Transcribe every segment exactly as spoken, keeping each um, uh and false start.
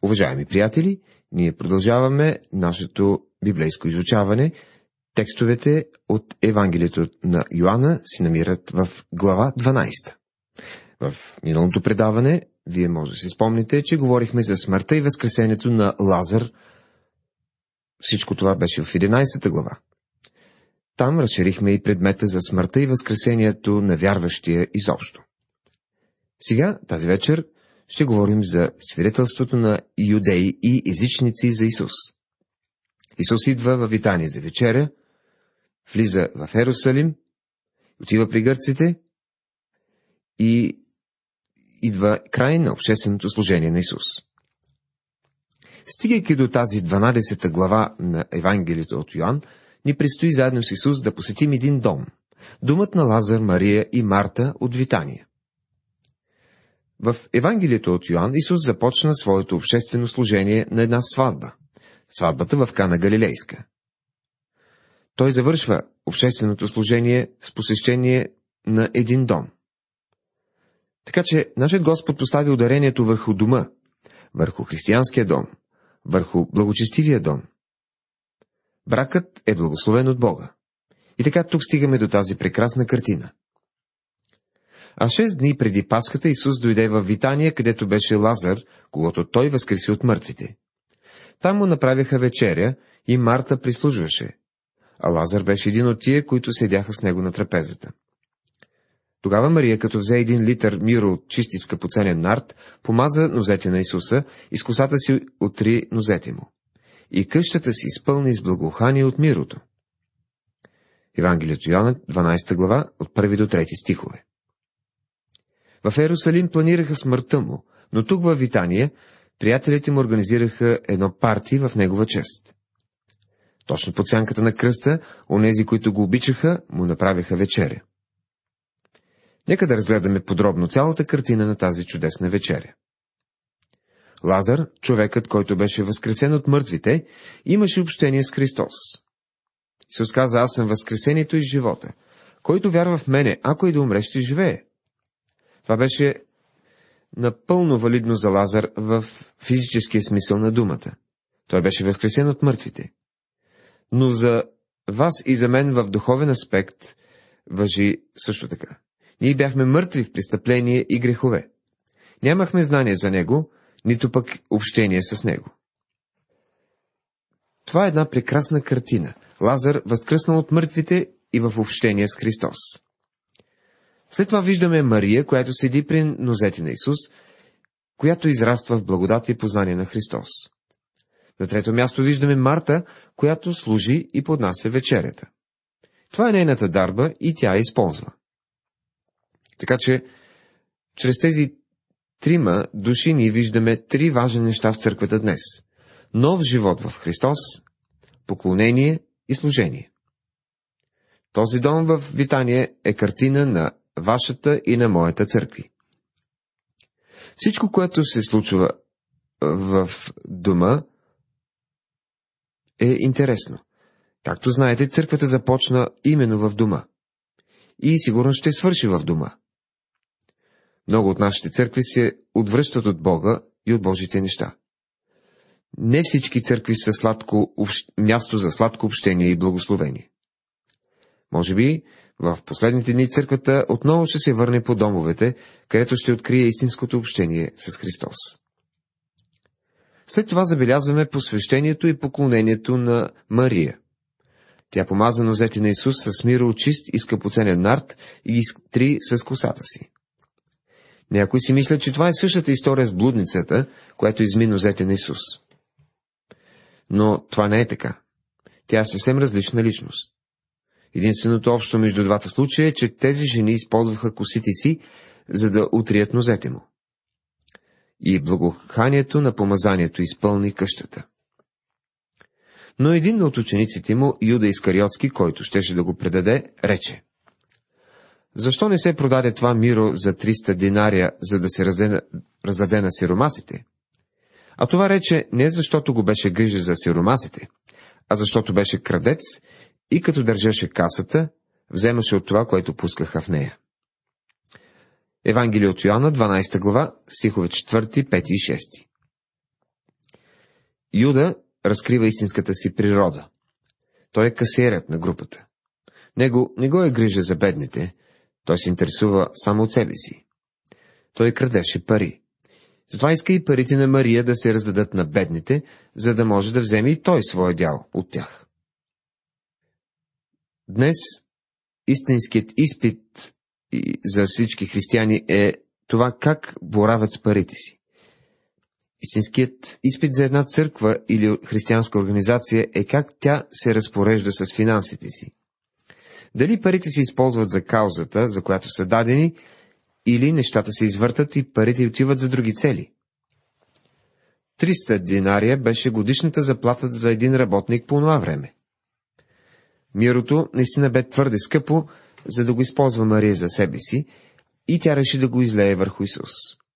Уважаеми приятели, ние продължаваме нашето библейско изучаване. Текстовете от Евангелието на Йоанна се намират в глава дванадесета. В миналото предаване, вие може да си спомните, че говорихме за смъртта и възкресението на Лазар. Всичко това беше в единадесета глава. Там разширихме и предмета за смъртта и възкресението на вярващия изобщо. Сега, тази вечер, ще говорим за свидетелството на юдеи и езичници за Исус. Исус идва във Витания за вечеря, влиза в Ерусалим, отива при гърците и идва край на общественото служение на Исус. Стигайки до тази дванадесета глава на Евангелието от Йоан, ни предстои заедно с Исус да посетим един дом, домът на Лазар, Мария и Марта от Витания. В Евангелието от Йоан Исус започна своето обществено служение на една сватба, сватбата в Кана Галилейска. Той завършва общественото служение с посещение на един дом. Така че нашият Господ постави ударението върху дома, върху християнския дом, върху благочестивия дом. Бракът е благословен от Бога. И така тук стигаме до тази прекрасна картина. А шест дни преди Пасхата Исус дойде в Витания, където беше Лазар, когото той възкреси от мъртвите. Там му направиха вечеря и Марта прислужваше, а Лазар беше един от тия, които седяха с него на трапезата. Тогава Мария, като взе един литър миро от чисти скъпоценен нард, помаза нозете на Исуса и с косата си отри нозете му. И къщата си изпълни с благоухание от мирото. Евангелието Йоанна, дванадесета глава, от първи до трети стихове. В Ерусалим планираха смъртта му, но тук във Витания приятелите му организираха едно парти в негова чест. Точно под сянката на кръста, онези, които го обичаха, му направиха вечеря. Нека да разгледаме подробно цялата картина на тази чудесна вечеря. Лазар, човекът, който беше възкресен от мъртвите, имаше общение с Христос. Исус каза: аз съм възкресението и живота. Който вярва в мене, ако и да умре, ще живее. Това беше напълно валидно за Лазар в физическия смисъл на думата. Той беше възкресен от мъртвите. Но за вас и за мен в духовен аспект важи също така. Ние бяхме мъртви в престъпление и грехове. Нямахме знание за него, нито пък общение с него. Това е една прекрасна картина. Лазар възкръснал от мъртвите и в общение с Христос. След това виждаме Мария, която седи при нозете на Исус, която израства в благодат и познание на Христос. На трето място виждаме Марта, която служи и поднася вечерята. Това е нейната дарба и тя я използва. Така че, чрез тези трима души ние виждаме три важни неща в църквата днес. Нов живот в Христос, поклонение и служение. Този дом в Витания е картина на вашата и на моята църкви. Всичко, което се случва в дома, е интересно. Както знаете, църквата започна именно в дома. И сигурно ще свърши в дома. Много от нашите църкви се отвръщат от Бога и от Божите неща. Не всички църкви са сладко, общ... място за сладко общение и благословение. Може би в последните дни църквата отново ще се върне по домовете, където ще открие истинското общение с Христос. След това забелязваме посвещението и поклонението на Мария. Тя помаза нозете на Исус с миро чист и скъпоценен нард и ги изтри с косата си. Някои си мислят, че това е същата история с блудницата, която изми нозете на Исус. Но това не е така. Тя е съвсем различна личност. Единственото общо между двата случая е, че тези жени използваха косите си, за да утрият нозете му. И благоуханието на помазанието изпълни къщата. Но един от учениците му, Юда Искариотски, който щеше да го предаде, рече: защо не се продаде това миро за триста динария, за да се раздаде, раздаде на сиромасите? А това рече не защото го беше грижа за сиромасите, а защото беше крадец и като държеше касата, вземаше от това, което пускаха в нея. Евангелие от Йоанна, дванадесета глава, стихове четвърти, пети и шести. Юда разкрива истинската си природа. Той е касиерът на групата. Него не го е грижа за бедните, той се интересува само от себе си. Той крадеше пари. Затова иска и парите на Мария да се раздадат на бедните, за да може да вземе и той своя дял от тях. Днес истинският изпит за всички християни е това как боравят с парите си. Истинският изпит за една църква или християнска организация е как тя се разпорежда с финансите си. Дали парите се използват за каузата, за която са дадени, или нещата се извъртат и парите отиват за други цели. триста динария беше годишната заплата за един работник по това време. Мирото наистина бе твърде скъпо, за да го използва Мария за себе си, и тя реши да го излее върху Исус.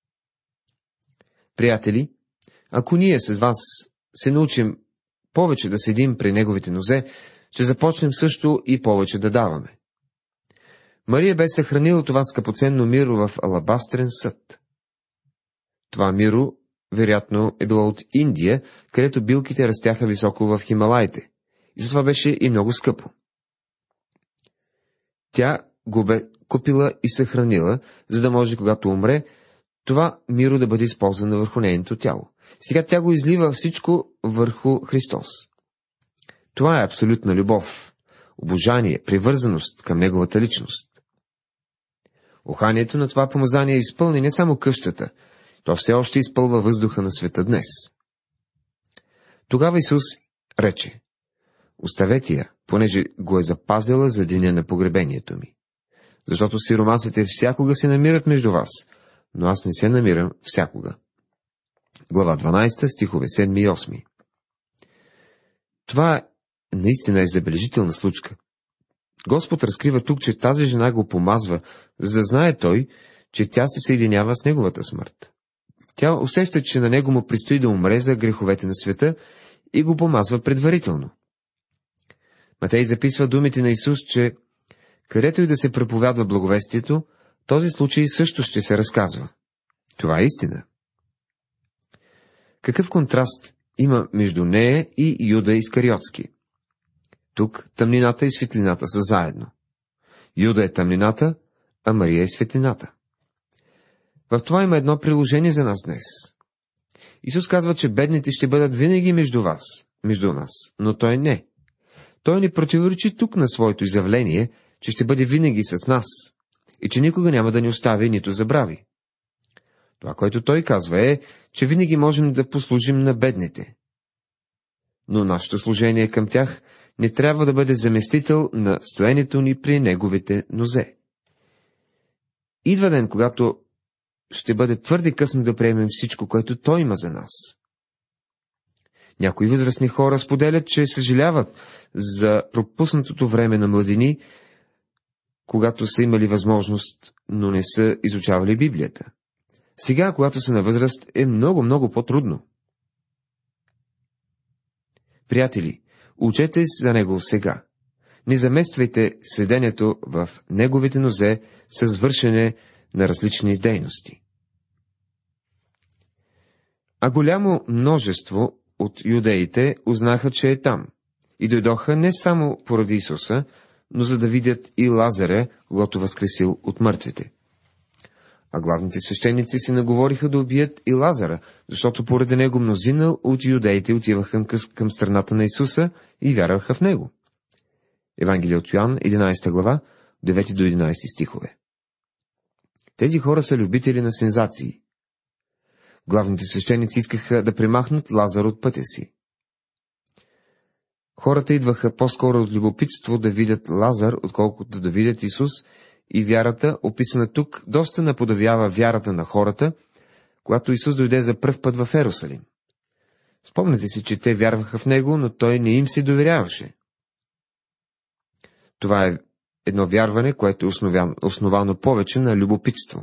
Приятели, ако ние с вас се научим повече да седим при неговите нозе, ще започнем също и повече да даваме. Мария бе съхранила това скъпоценно миро в алабастрен съд. Това миро, вероятно, е било от Индия, където билките растяха високо в Хималаите, и затова беше и много скъпо. Тя го бе купила и съхранила, за да може, когато умре, това миро да бъде използвано върху нейното тяло. Сега тя го излива всичко върху Христос. Това е абсолютна любов, обожание, привързаност към неговата личност. Уханието на това помазание изпълни не само къщата, то все още изпълва въздуха на света днес. Тогава Исус рече: оставете я, понеже го е запазила за деня на погребението ми. Защото сиромасите всякога се намират между вас, но аз не се намирам всякога. Глава дванадесета, стихове седми и осми. Това наистина е забележителна случка. Господ разкрива тук, че тази жена го помазва, за да знае той, че тя се съединява с неговата смърт. Тя усеща, че на него му предстои да умре за греховете на света и го помазва предварително. Матей записва думите на Исус, че където и да се проповядва благовестието, този случай също ще се разказва. Това е истина. Какъв контраст има между нея и Юда Искариотски? Тук тъмнината и светлината са заедно. Юда е тъмнината, а Мария е светлината. В това има едно приложение за нас днес. Исус казва, че бедните ще бъдат винаги между вас, между нас, но той не. Той ни противоречи тук на своето изявление, че ще бъде винаги с нас и че никога няма да ни остави, нито забрави. Това, което той казва, е, че винаги можем да послужим на бедните. Но нашето служение към тях не трябва да бъде заместител на стоенето ни при неговите нозе. Идва ден, когато ще бъде твърде късно да приемем всичко, което той има за нас. Някои възрастни хора споделят, че съжаляват за пропуснатото време на младини, когато са имали възможност, но не са изучавали Библията. Сега, когато са на възраст, е много, много по-трудно. Приятели, учете за него сега. Не замествайте седенето в неговите нозе с вършене на различни дейности. А голямо множество от юдеите узнаха, че е там, и дойдоха не само поради Исуса, но за да видят и Лазаря, когато възкресил от мъртвите. А главните свещеници се наговориха да убият и Лазара, защото поради него мнозина от юдеите отиваха към, към страната на Исуса и вярваха в него. Евангелие от Йоан, единадесета глава, девети до единадесети стихове. Тези хора са любители на сензации. Главните свещеници искаха да премахнат Лазар от пътя си. Хората идваха по-скоро от любопитство да видят Лазар, отколкото да видят Исус, и вярата, описана тук, доста наподобява вярата на хората, когато Исус дойде за пръв път в Ерусалим. Спомняте си, че те вярваха в него, но той не им се доверяваше. Това е едно вярване, което е основано, основано повече на любопитство.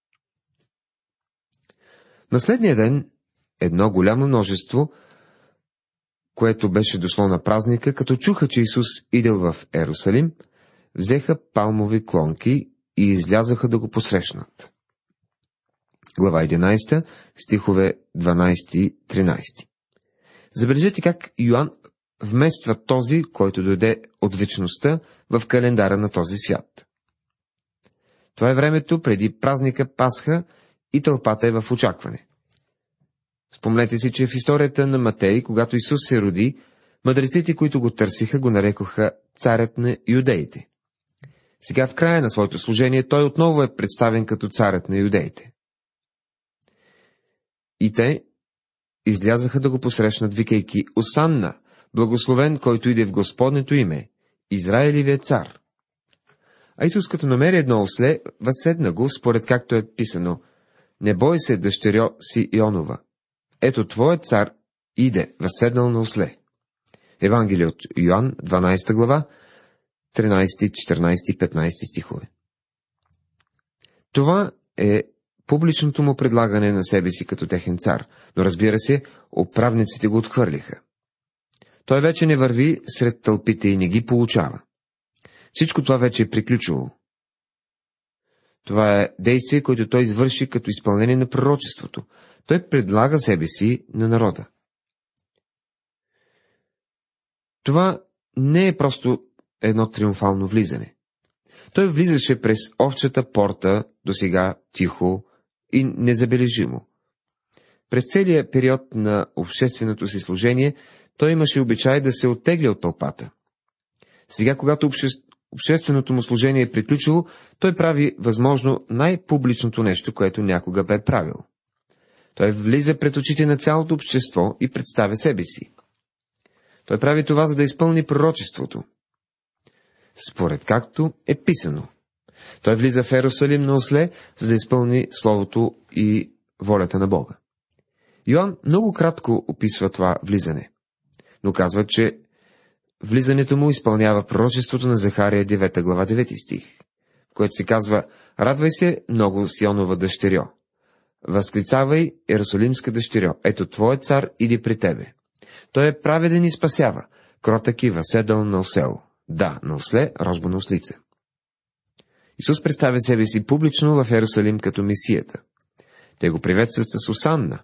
На следния ден едно голямо множество, което беше дошло на празника, като чуха, че Исус идел в Ерусалим, взеха палмови клонки и излязаха да го посрещнат. Глава единадесета, стихове дванадесети и тринадесети. Забележете как Йоан вмества този, който дойде от вечността, в календара на този свят. Това е времето преди празника Пасха и тълпата е в очакване. Спомнете си, че в историята на Матей, когато Исус се роди, мъдреците, които го търсиха, го нарекоха царят на юдеите. Сега в края на своето служение той отново е представен като царят на юдеите. И те излязаха да го посрещнат, викайки: Осанна, благословен, който иде в Господнето име, Израилевия цар. А Исус, като намери едно осле, възседна го, според както е писано: Не бой се, дъщерьо си Ионова. Ето твоят цар иде, възседнал на осле. Евангелие от Йоан, дванадесета глава, тринадесети, четиринадесети и петнадесети стихове. Това е публичното му предлагане на себе си като техен цар, но разбира се, управниците го отхвърлиха. Той вече не върви сред тълпите и не ги получава. Всичко това вече е приключило. Това е действие, което той извърши като изпълнение на пророчеството. Той предлага себе си на народа. Това не е просто едно триумфално влизане. Той влизаше през овчата порта, досега тихо и незабележимо. През целия период на общественото си служение, той имаше обичай да се оттегля от тълпата. Сега, когато обще... общественото му служение е приключило, той прави възможно най-публичното нещо, което някога бе правил. Той влиза пред очите на цялото общество и представя себе си. Той прави това, за да изпълни пророчеството. Според както е писано. Той влиза в Ерусалим на осле, за да изпълни словото и волята на Бога. Йоан много кратко описва това влизане, но казва, че влизането му изпълнява пророчеството на Захария, девета глава, девети стих, в което се казва: Радвай се, много Сионова дъщерьо. Възклицавай, Ерусалимска дъщерьо, ето твоят цар иде при тебе. Той е праведен и спасява, кротък и възседал на осел. Да, на осле, рожба на ослица. Исус представя себе си публично в Ерусалим като Месията. Те го приветстват с Осанна.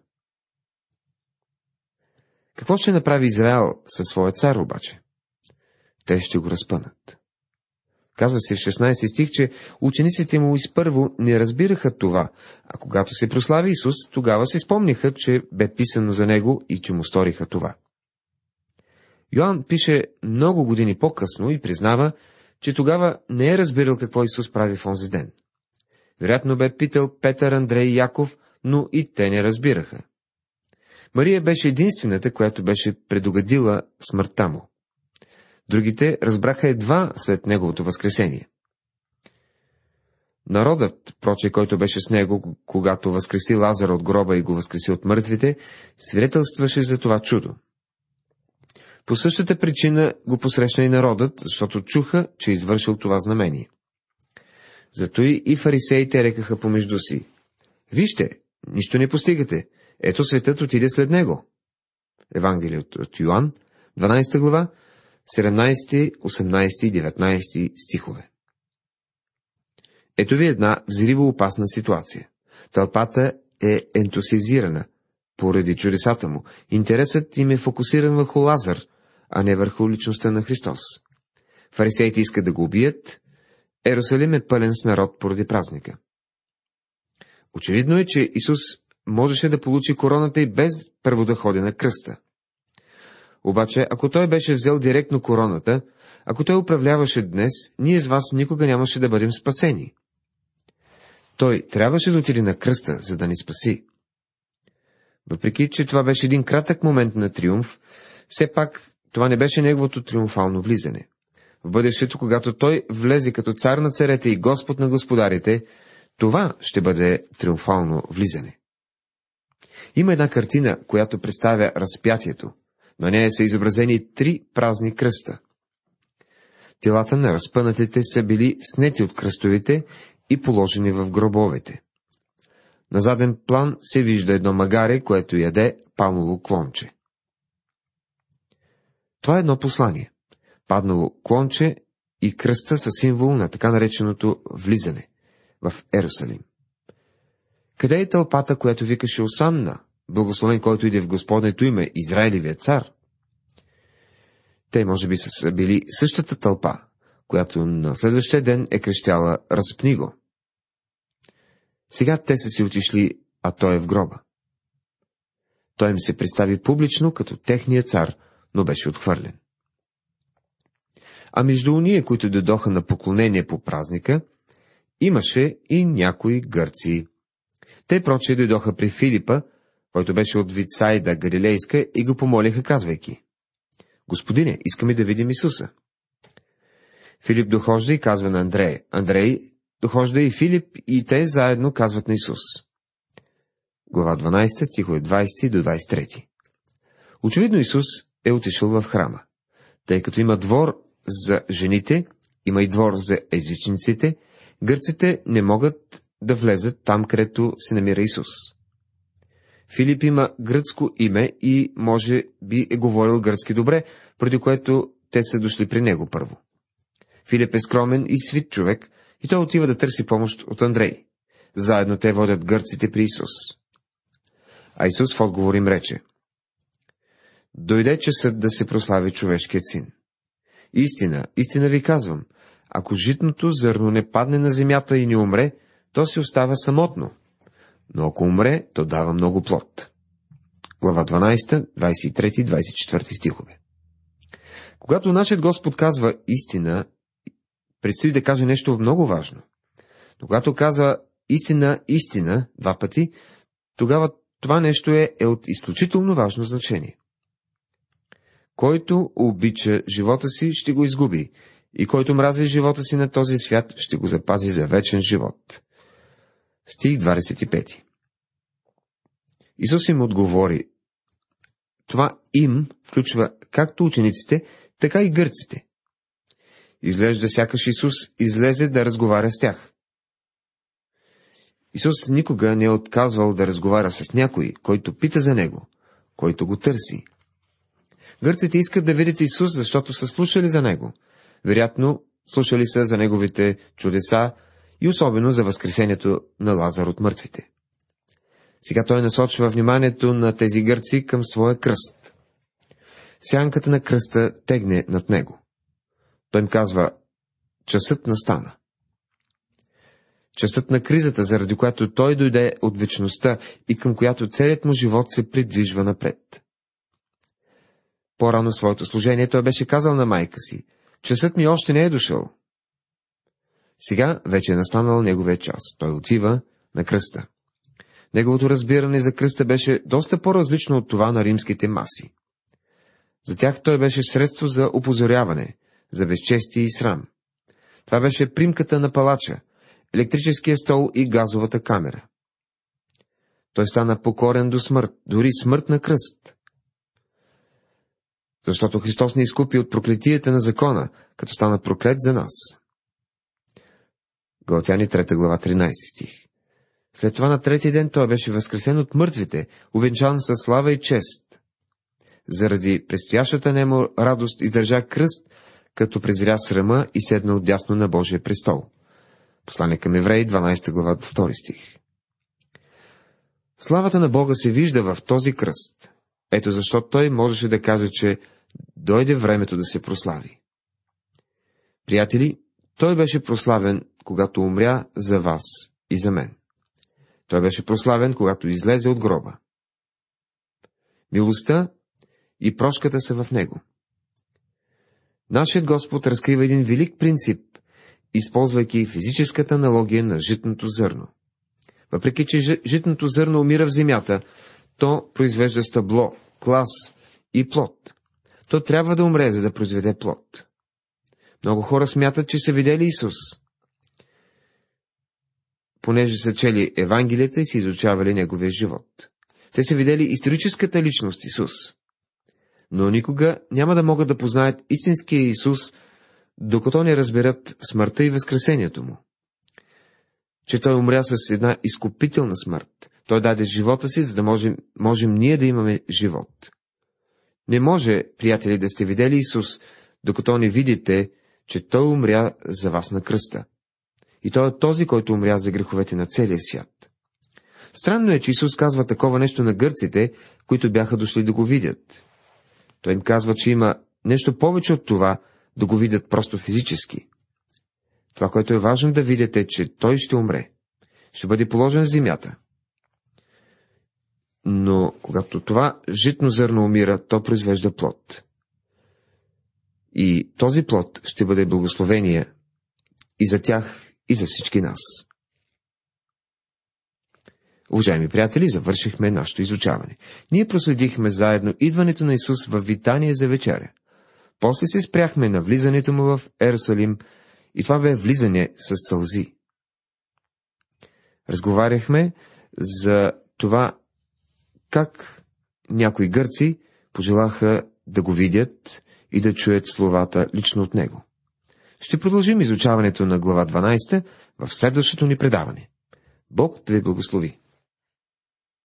Какво ще направи Израел със своя цар обаче? Те ще го разпънат. Казва се в шестнадесети стих, че учениците му изпърво не разбираха това, а когато се прослави Исус, тогава се спомниха, че бе писано за него и че му сториха това. Йоан пише много години по-късно и признава, че тогава не е разбирал какво Исус прави в онзи ден. Вероятно бе питал Петър, Андрей и Яков, но и те не разбираха. Мария беше единствената, която беше предугадила смъртта му. Другите разбраха едва след неговото възкресение. Народът, проче, който беше с него, когато възкреси Лазар от гроба и го възкреси от мъртвите, свидетелстваше за това чудо. По същата причина го посрещна и народът, защото чуха, че е извършил това знамение. Зато и фарисеите рекаха помежду си: Вижте, нищо не постигате, ето светът отиде след него. Евангелие от Йоан, дванадесета глава, седемнадесети, осемнадесети и деветнадесети стихове. Ето ви една взриво опасна ситуация. Тълпата е ентусиазирана поради чудесата му. Интересът им е фокусиран върху Лазар, а не върху личността на Христос. Фарисеите искат да го убият. Ерусалим е пълен с народ поради празника. Очевидно е, че Исус можеше да получи короната и без първо да ходи на кръста. Обаче, ако той беше взел директно короната, ако той управляваше днес, ние с вас никога нямаше да бъдем спасени. Той трябваше да отиде на кръста, за да ни спаси. Въпреки че това беше един кратък момент на триумф, все пак това не беше неговото триумфално влизане. В бъдещето, когато той влезе като цар на царете и Господ на господарите, това ще бъде триумфално влизане. Има една картина, която представя разпятието. На нея са изобразени три празни кръста. Телата на разпънатите са били снети от кръстовите и положени в гробовете. На заден план се вижда едно магаре, което яде палмово клонче. Това е едно послание. Паднало клонче и кръста са символ на така нареченото влизане в Ерусалим. Къде е тълпата, която викаше Осанна, благословен, който иде в Господнето име, Израилевият цар. Те може би са били същата тълпа, която на следващия ден е крещяла "Разпни го!" Сега те са си отишли, а той е в гроба. Той им се представи публично като техния цар, но беше отхвърлен. А между уния, които дойдоха на поклонение по празника, имаше и някои гърци. Те проче дойдоха при Филипа, който беше от Витсайда Галилейска, и го помолиха, казвайки: "Господине, искаме да видим Исуса." Филип дохожда и казва на Андрей. Андрей дохожда и Филип, и те заедно казват на Исус. Глава дванадесета, стихове двадесети до двадесет и трети. Очевидно Исус е отишъл в храма, тъй като има двор за жените, има и двор за езичниците. Гърците не могат да влезат там, където се намира Исус. Филип има гръцко име и може би е говорил гръцки добре, преди което те са дошли при него първо. Филип е скромен и свит човек, и той отива да търси помощ от Андрей. Заедно те водят гърците при Исус. А Исус в отговор им рече: "Дойде часът да се прослави човешкият син. Истина, истина ви казвам, ако житното зърно не падне на земята и не умре, то се остава самотно, но ако умре, то дава много плод." Глава дванадесета, двадесет и трети, двадесет и четвърти стихове. Когато нашият Господ казва истина, предстои да каже нещо много важно. Но когато казва истина, истина два пъти, тогава това нещо е, е от изключително важно значение. Който обича живота си, ще го изгуби, и който мрази живота си на този свят, ще го запази за вечен живот. Стих двадесет и пети. Исус им отговори. Това им включва както учениците, така и гърците. Изглежда сякаш Исус излезе да разговаря с тях. Исус никога не е отказвал да разговаря с някой, който пита за него, който го търси. Гърците искат да видят Исус, защото са слушали за него. Вероятно, слушали са за неговите чудеса и особено за възкресението на Лазар от мъртвите. Сега той насочва вниманието на тези гърци към своя кръст. Сянката на кръста тегне над него. Той им казва: часът настана. Часът на кризата, заради която той дойде от вечността и към която целият му живот се придвижва напред. По-рано в своето служение той беше казал на майка си: часът ми още не е дошъл. Сега вече е настанал неговия час. Той отива на кръста. Неговото разбиране за кръста беше доста по-различно от това на римските маси. За тях той беше средство за опозоряване, за безчестие и срам. Това беше примката на палача, електрическия стол и газовата камера. Той стана покорен до смърт, дори смърт на кръст. Защото Христос ни изкупи от проклетията на закона, като стана проклет за нас. Галатяни трета глава, тринадесети стих. След това на третия ден той беше възкресен от мъртвите, увенчан със слава и чест. Заради предстоящата нему радост издържа кръст, като презря срама и седна отдясно на Божия престол. Послание към Евреи, дванадесета глава, втори стих. Славата на Бога се вижда в този кръст. Ето защо той можеше да каже, че дойде времето да се прослави. Приятели, той беше прославен, когато умря за вас и за мен. Той беше прославен, когато излезе от гроба. Милостта и прошката са в него. Нашият Господ разкрива един велик принцип, използвайки физическата аналогия на житното зърно. Въпреки че житното зърно умира в земята, то произвежда стъбло, клас и плод. То трябва да умре, за да произведе плод. Много хора смятат, че са видели Исус, понеже са чели Евангелията и са изучавали неговия живот. Те са видели историческата личност Исус, но никога няма да могат да познаят истинския Исус, докато не разберат смъртта и възкресението му. Че той умря с една изкупителна смърт. Той даде живота си, за да можем, можем ние да имаме живот. Не може, приятели, да сте видели Исус, докато не видите, че той умря за вас на кръста. И той е този, който умря за греховете на целия свят. Странно е, че Исус казва такова нещо на гърците, които бяха дошли да го видят. Той им казва, че има нещо повече от това да го видят просто физически. Това, което е важно да видят, е, че той ще умре. Ще бъде положен в земята. Но когато това житно зърно умира, то произвежда плод. И този плод ще бъде благословение и за тях, и за всички нас. Уважаеми приятели, завършихме нашето изучаване. Ние проследихме заедно идването на Исус в Витания за вечеря. После се спряхме на влизането му в Ерусалим, и това бе влизане с сълзи. Разговаряхме за това, как някои гърци пожелаха да го видят и да чуят словата лично от него. Ще продължим изучаването на глава дванадесета в следващото ни предаване. Бог да ви благослови!